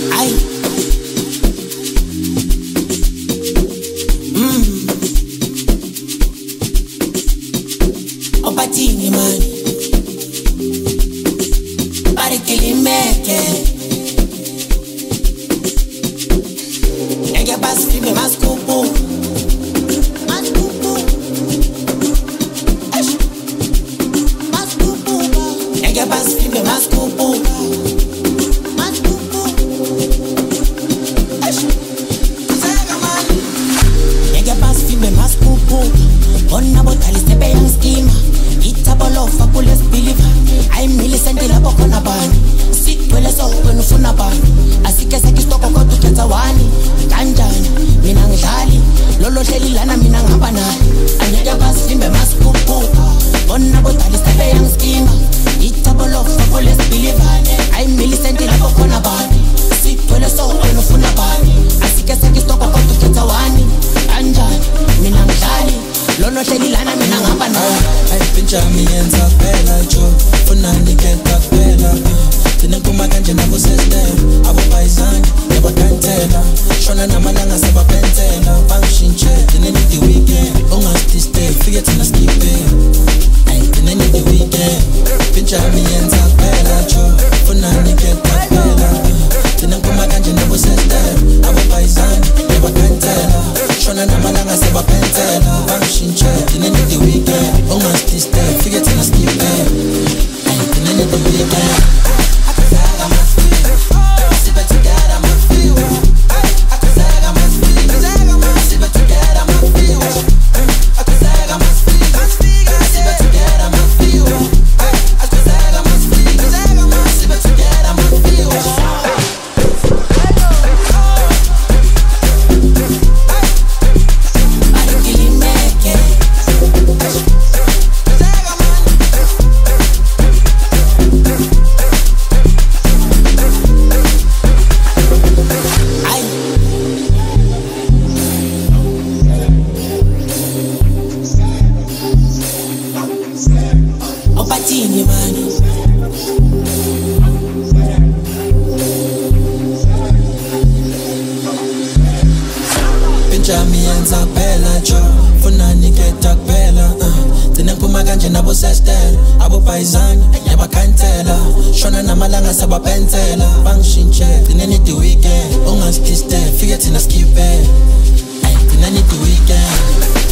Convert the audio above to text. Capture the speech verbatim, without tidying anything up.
Ay. Mm. Opatini man. Pare che li mette. E che passi me mascupo. Mascupo. Esh. Mascupo. E che passi me mascupo. Mascupo. Esh. E che passi me mascupo. Onna botali stepe yang schema. Itabolofa kules believer. I millicent la bokona bani. Sitwele so when ufuna bani. Asike sakistoko kodwa kenza wani. Kanjani mina ngidlali. Lolo hleli lana mina ngihamba naye. Angeke basimbe masikupu. Bona botali stepe yang schema. Itabolofa kules believer. I millicent la bokona bani. Sitwele so when ufuna bani. Asike sakistoko kodwa kenza wani. Kanjani mina ngidlali. Lolo hleli lana mina ngihamba naye. Pinchami yenza kuphela jo funa niketa kuphela thina kuma kanje nabo sesite abo bayizani yabakantela shona namalanga sebapentela bangishintshe thina need the weekend ungasti stay fike thina skipe ay thina need the weekend pinchami yenza kuphela jo funa niketa kuphela thina kuma kanje nabo sesite abo bayizani yabakantela shona namalanga sebapentela bangishintshe thina need the weekend ungasti stay fike thina skipe ay thina need the weekend sebapentela bangishintshe thina need the weekend ungasti stay fike thina skipe ay thina need the weekend